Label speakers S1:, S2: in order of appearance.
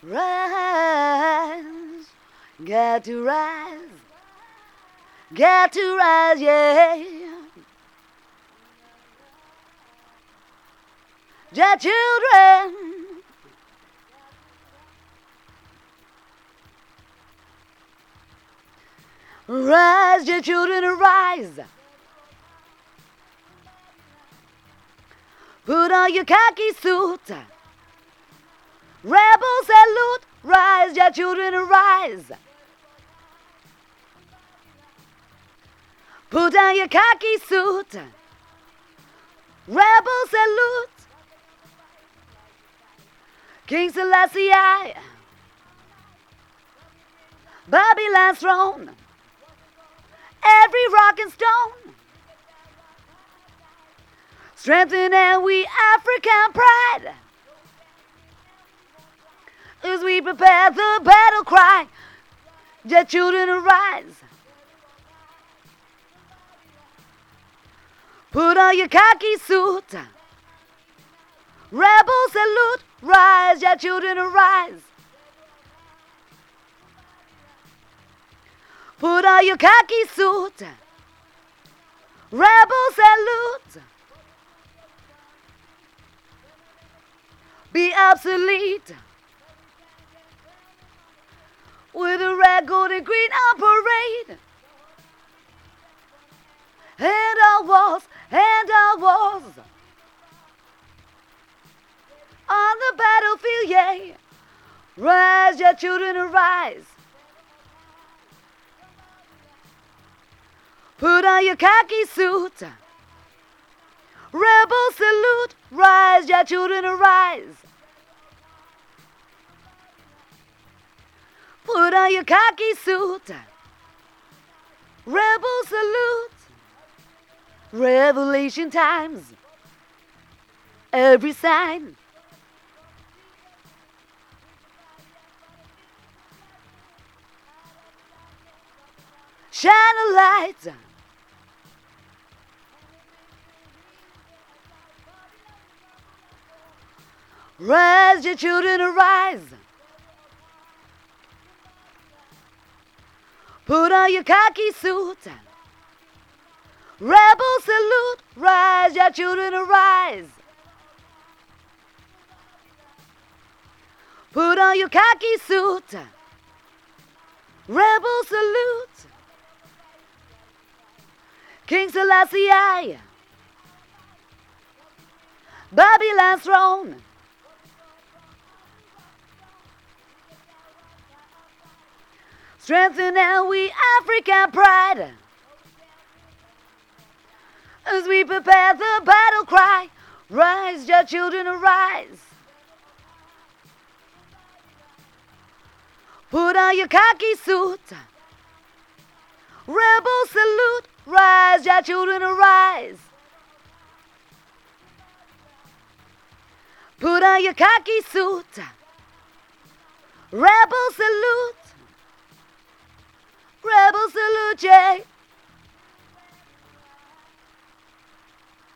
S1: Rise, got to rise, yeah. The children, rise, the children, rise. Put on your khaki suit. Rebel salute, rise, your children, rise. Put on your khaki suit. Rebel salute. King Selassie, Babylon's throne. Every rock and stone. Strengthen and we African pride. As we prepare the battle cry, the children arise. Put on your khaki suit. Rebel salute, rise, your children arise. Put on your khaki suit. Rebel salute. Be obsolete. With a red, gold, and green on parade. And our walls, on the battlefield, yea. Rise, your children, arise. Put on your khaki suit. Rebel salute, rise, your children, arise. Put on your khaki suit. Rebel salute. Revelation times. Every sign. Shine a light. Rise, your children, arise. Put on your khaki suit. Rebel salute, rise, your children, arise. Put on your khaki suit. Rebel salute. King Selassie, Babylon's throne. Strengthen and we African pride. As we prepare the battle cry, rise, your children, arise. Put on your khaki suit. Rebel salute, rise, your children, arise. Put on your khaki suit. Rebel salute. Rebel salute, yeah.